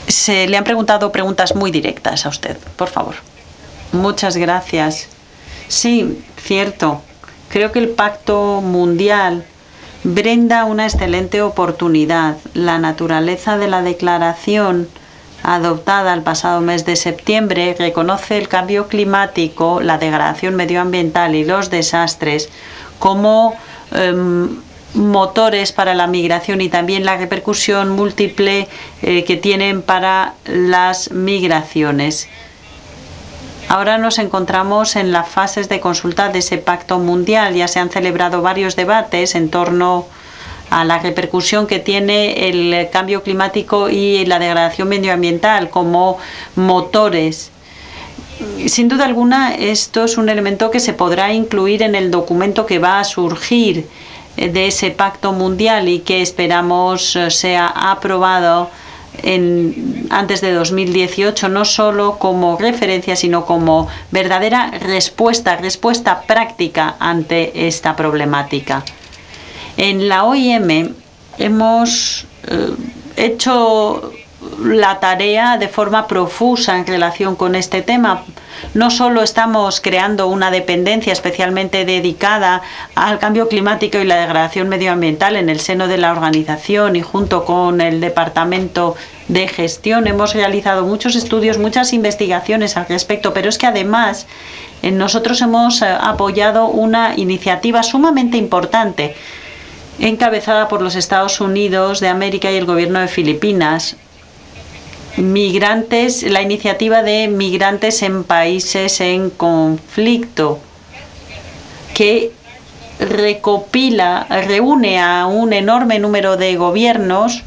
Se le han preguntado preguntas muy directas a usted, por favor. Muchas gracias. Sí, cierto. Creo que el Pacto Mundial brinda una excelente oportunidad. La naturaleza de la declaración adoptada el pasado mes de septiembre reconoce el cambio climático, la degradación medioambiental y los desastres como motores para la migración y también la repercusión múltiple que tienen para las migraciones. Ahora nos encontramos en las fases de consulta de ese pacto mundial. Ya se han celebrado varios debates en torno a la repercusión que tiene el cambio climático y la degradación medioambiental como motores. Sin duda alguna, esto es un elemento que se podrá incluir en el documento que va a surgir de ese pacto mundial y que esperamos sea aprobado antes de 2018, no solo como referencia, sino como verdadera respuesta práctica ante esta problemática. En la OIM hemos hecho la tarea de forma profusa en relación con este tema. No solo estamos creando una dependencia especialmente dedicada al cambio climático y la degradación medioambiental en el seno de la organización y junto con el Departamento de Gestión hemos realizado muchos estudios, muchas investigaciones al respecto, pero es que además nosotros hemos apoyado una iniciativa sumamente importante encabezada por los Estados Unidos de América y el gobierno de Filipinas. La iniciativa de migrantes en países en conflicto, que reúne a un enorme número de gobiernos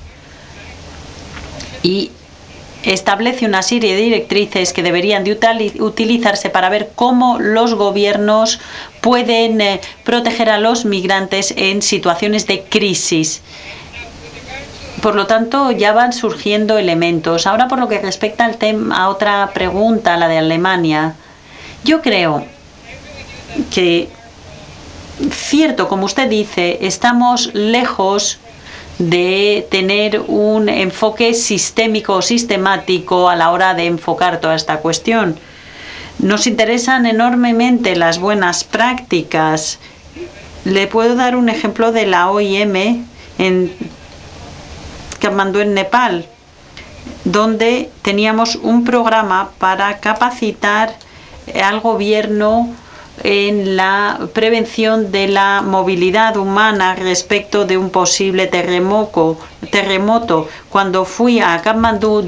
y establece una serie de directrices que deberían de utilizarse para ver cómo los gobiernos pueden proteger a los migrantes en situaciones de crisis. Por lo tanto, ya van surgiendo elementos. Ahora, por lo que respecta al tema, a otra pregunta, la de Alemania, yo creo que, cierto, como usted dice, estamos lejos de tener un enfoque sistémico o sistemático a la hora de enfocar toda esta cuestión. Nos interesan enormemente las buenas prácticas. Le puedo dar un ejemplo de la OIM en Katmandú, en Nepal, donde teníamos un programa para capacitar al gobierno en la prevención de la movilidad humana respecto de un posible terremoto. Cuando fui a Katmandú